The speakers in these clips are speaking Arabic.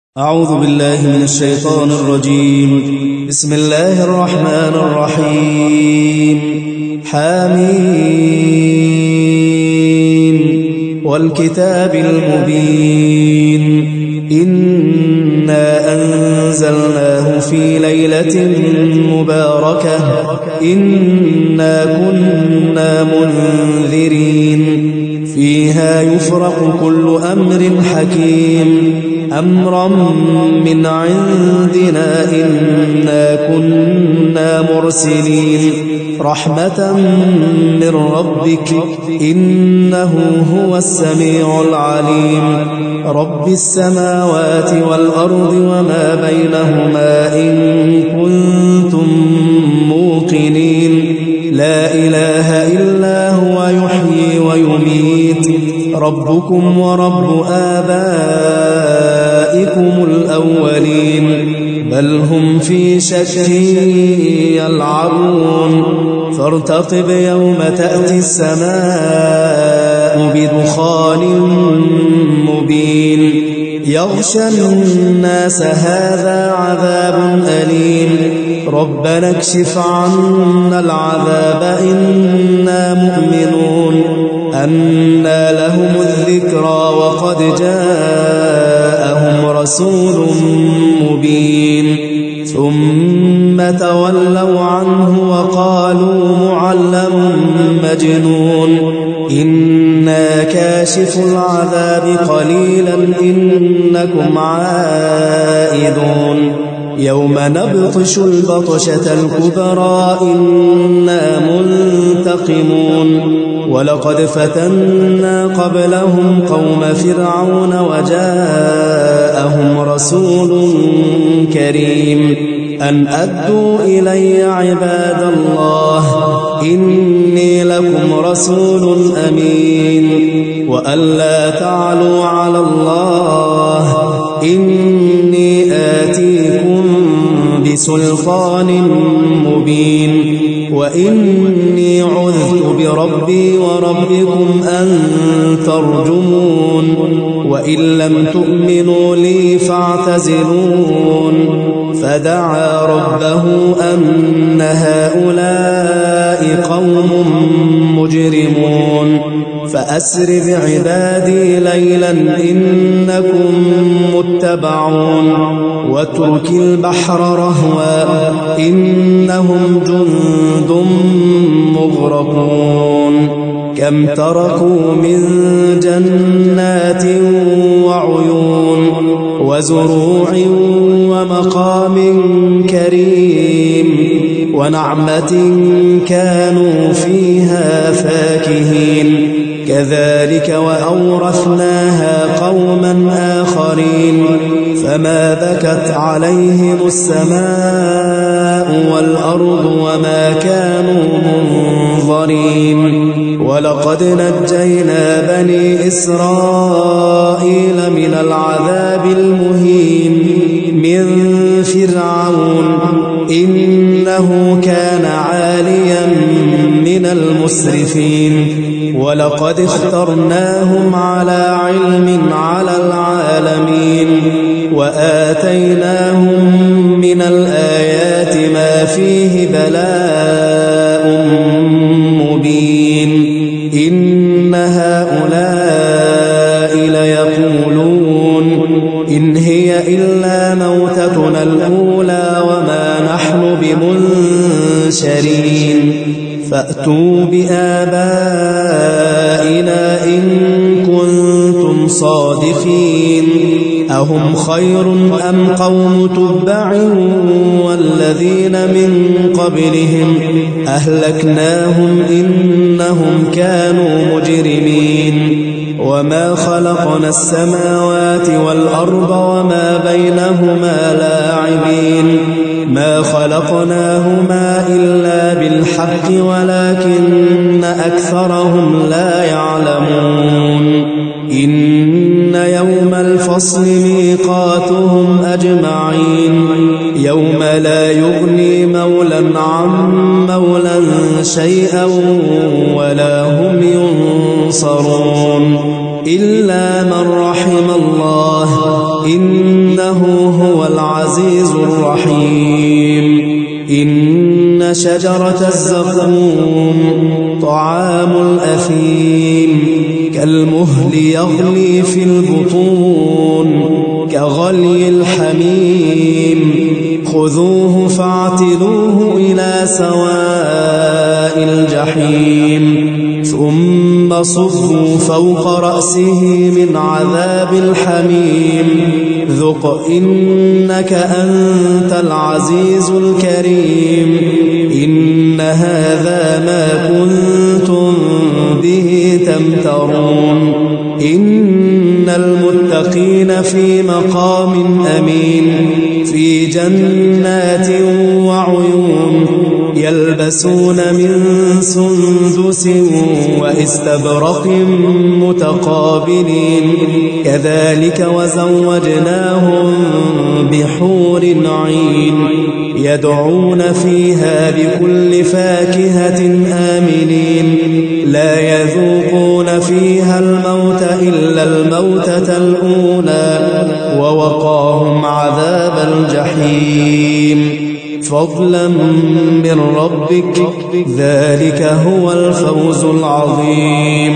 أعوذ بالله من الشيطان الرجيم. بسم الله الرحمن الرحيم. حميم والكتاب المبين إنا أنزلناه في ليلة مباركة إنا كنا منذرين فيها يفرق كل أمر حكيم أمرا من عندنا إنا كنا مرسلين رحمة من ربك إنه هو السميع العليم رب السماوات والأرض وما بينهما إن كنتم موقنين لا إله إلا هو يحيي ويميت ربكم ورب آبائكم الأولين بل هم في شك يلعبون فارتقب يوم تأتي السماء بدخان مبين يغشى الناس هذا عذاب أليم ربنا اكشف عنا العذاب إنا مؤمنون أنى لهم الذكرى وقد جاءهم رسول مبين ثم تولوا عنه وقالوا معلم مجنون إنا كاشف العذاب قليلا إنكم عائدون يوم نبطش البطشة الكبرى إنا منتقمون ولقد فتنا قبلهم قوم فرعون وجاءهم رسول كريم أن أدوا إلي عباد الله إني لكم رسول أمين وأن لا تعلوا على الله إني آتيكم بسلطان مبين وإني عذت بربي وربكم أن ترجمون وإن لم تؤمنوا لي فاعتزلون فدعا ربه أن هؤلاء قوم مجرمون فأسر بعبادي ليلا إنكم متبعون واترك البحر رهوا إنهم جند مغرقون كم تركوا من جنات وعيون وزروع ومقام كريم ونعمة كانوا فيها فاكهين كذلك وأورثناها قوما آخرين فما بكت عليهم السماء والأرض وما كانوا منظرين ولقد نجينا بني إسرائيل من العذاب المهين من فرعون إنه كان عاليا من المسرفين ولقد اخترناهم على علم على العالمين وآتيناهم من الآيات ما فيه بلاء مبين إن هؤلاء ليقولون إن هي إلا موتتنا الأولى وما نحن بمنشرين فأتوا بآبائنا إن كنتم صادقين أهم خير أم قوم تبع والذين من قبلهم أهلكناهم إنهم كانوا مجرمين وما خلقنا السماوات والأرض وما بينهما لاعبين ما خلقناهما إلا بالحق ولكن أكثرهم لا يعلمون إن يوم الفصل ميقاتهم أجمعين يوم لا يغني مولى عن مولى شيئا ولا هم ينصرون إلا من رحم الله إنه هو العزيز الرحيم. إن شجرة الزقوم طعام الأثيم كالمهل يغلي في البطون كغلي الحميم خذوه فاعتلوه إلى سواء الجحيم ثم صبوا فوق رأسه من عذاب الحميم ذق إنك أنت العزيز الكريم. إن هذا ما كنتم به تمترون. إن المتقين في مقام أمين في جنات وعيون يلبسون من سندس واستبرق متقابلين كذلك وزوجناهم بحور عين يدعون فيها بكل فاكهة آمنين لا يذوقون فيها الموت إلا الموتة الأولى ووقاهم عذاب الجحيم فضلا من ربك ذلك هو الفوز العظيم.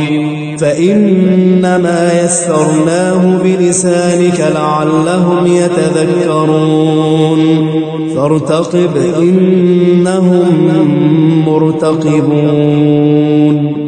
فإنما يسرناه بلسانك لعلهم يتذكرون فارتقب إنهم مرتقبون.